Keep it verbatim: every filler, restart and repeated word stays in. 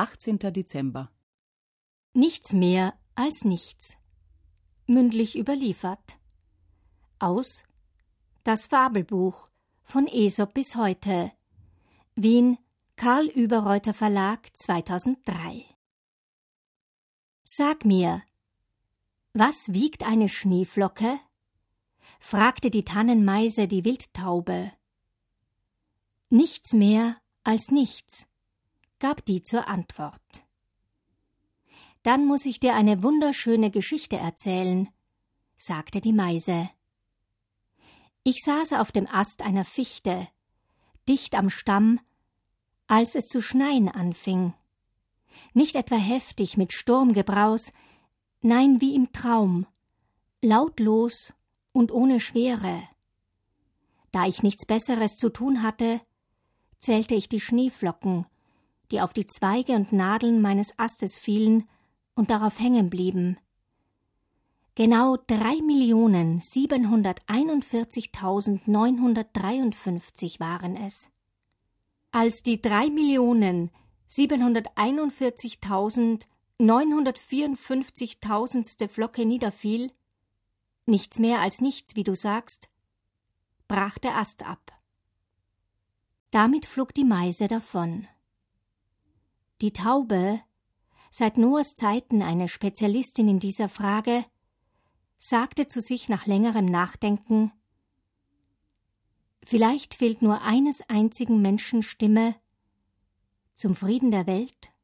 achtzehnter Dezember. Nichts mehr als nichts. Mündlich überliefert. Aus Das Fabelbuch von Aesop bis heute. Wien, Karl Überreuter Verlag, zweitausenddrei. Sag mir, was wiegt eine Schneeflocke? Fragte die Tannenmeise die Wildtaube. Nichts mehr als nichts, gab die zur Antwort. Dann muß ich dir eine wunderschöne Geschichte erzählen, sagte die Meise. Ich saß auf dem Ast einer Fichte, dicht am Stamm, als es zu schneien anfing. Nicht etwa heftig mit Sturmgebraus, nein, wie im Traum, lautlos und ohne Schwere. Da ich nichts Besseres zu tun hatte, zählte ich die Schneeflocken, die auf die Zweige und Nadeln meines Astes fielen und darauf hängen blieben. Genau drei Millionen siebenhunderteinundvierzigtausendneunhundertdreiundfünfzig waren es. Als die drei Millionen siebenhunderteinundvierzigtausendneunhundertvierundfünfzigtausendste Flocke niederfiel, nichts mehr als nichts, wie du sagst, brach der Ast ab. Damit flog die Meise davon. Die Taube, seit Noahs Zeiten eine Spezialistin in dieser Frage, sagte zu sich nach längerem Nachdenken: Vielleicht fehlt nur eines einzigen Menschen Stimme zum Frieden der Welt